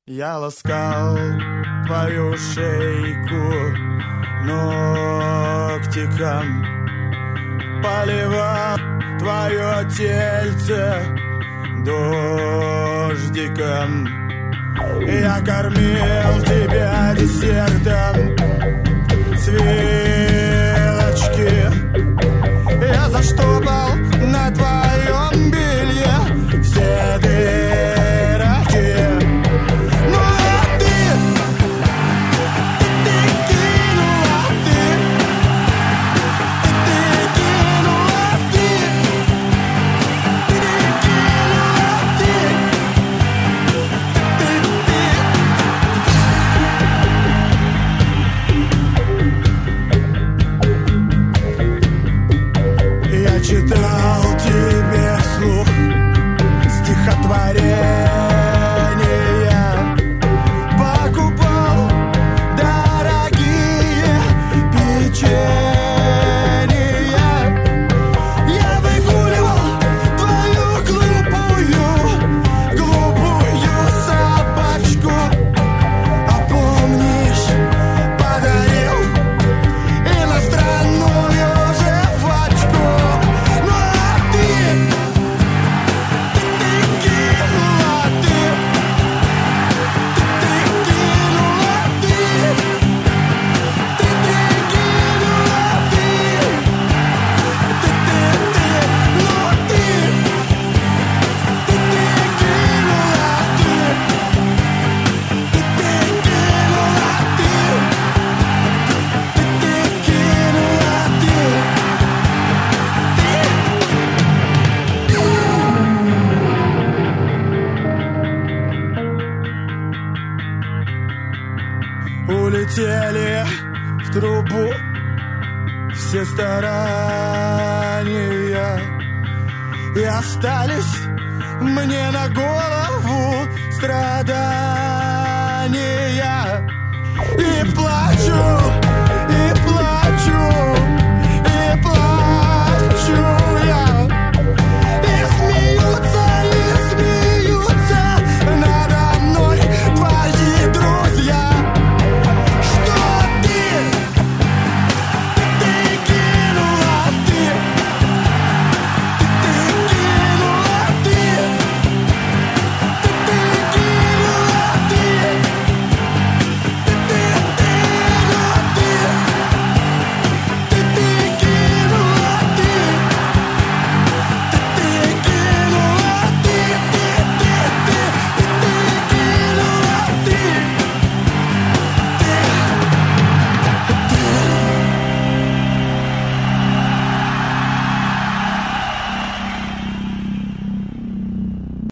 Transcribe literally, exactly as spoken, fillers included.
Я ласкал твою шейку ногтиком, поливал твое тельце дождиком. Я кормил тебя десертом с вилочки. Я заштопал на твоем белье все дырочки. Ну а ты, ты, ты кинула, ты, ты, ты кинула, ты, ты, ты кинула, ты, ты, ты. Я читал тебе вслух стихотворения, покупал дорогие печенья. Я выгуливал твою глупую, глупую собачку. А помнишь, подарил иностранную жвачку. Ну а ты, ты, ты кинула, ты, ты, ты кинула, ты, ты, ты кинула, ты, ты, ты, ты, ну ты, ты, ты кинула, ты, ты, ты кинула, ты, ты, ты кинула, ты, улетели в трубу все старания, и остались мне на голову страдания. И плачу